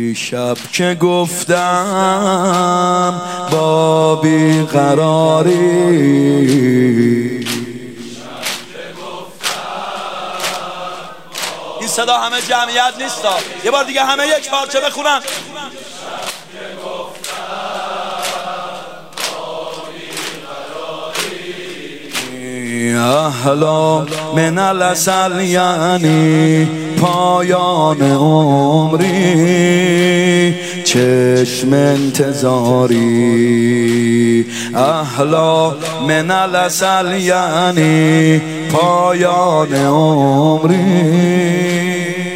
دیشب که گفتم با بیقراری، این صدا همه جمعیت نیستا، یه بار دیگه همه یک پارچه بخونن. احلا من العسل یعنی پایان عمری، چشم انتظاری. احلا من العسل یعنی پایان عمری،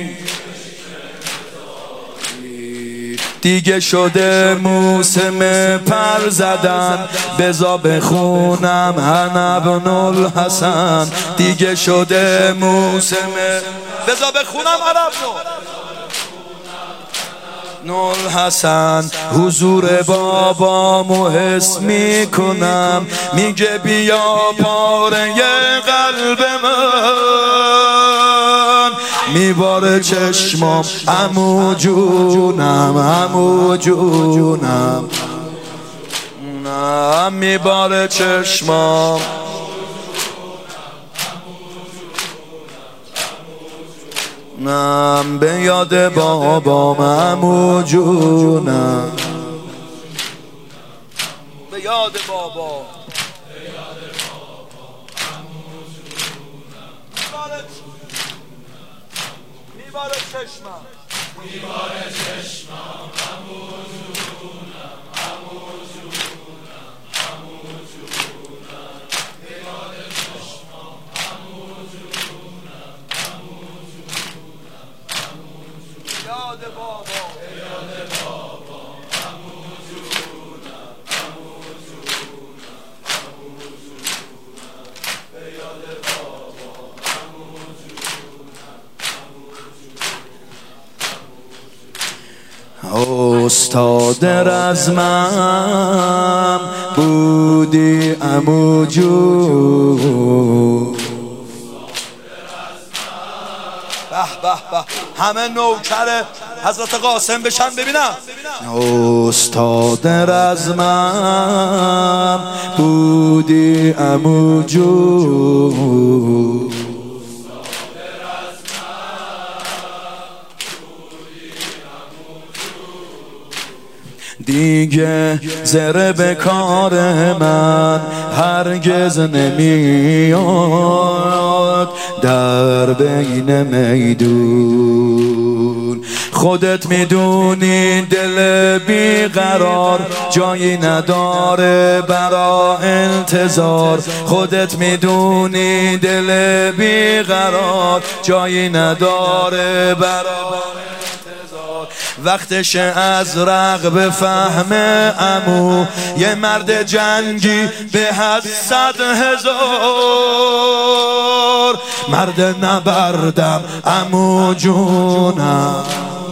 دیگه شده موسم پر زدن، بزا بخونم انا ابن الحسن. دیگه شده موسم، بزا بخونم انا ابن الحسن. حضور بابامو حس میکنم، میگه بیا پاره قلب من، میباره چشمام عمو جونم، عمو جونم، میباره چشمام، نم به یاد بابام عمو جونم، به یاد بابا، میباره چشمم، میباره چشمم عمو جونم، عمو جونم، عمو جونم، میباره چشمم عمو جونم، عمو جونم، عمو جونم، یاد بابا، یاد بابا، عمو جونم، عمو جونم، عمو جونم، یاد بابا، عمو جونم. استاد رزمم بودی عمو جون، به به به، همه نوکر حضرت قاسم بشن ببینم. استاد رزمم بودی عمو جون، دیگه زره به کار من هرگز نمیاد در بین میدون. خودت میدونی دل بیقرار جایی نداره برا انتظار، خودت میدونی دل بیقرار جایی نداره برا وقتش از رغب فهم عمو، یه مرد جنگی به حد 100,000 مرد نبردم عمو جونم،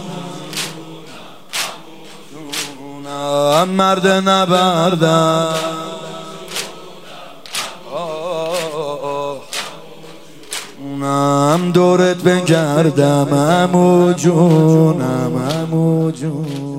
مرد نبردم دورت بگردم عمو جونم، عمو جون.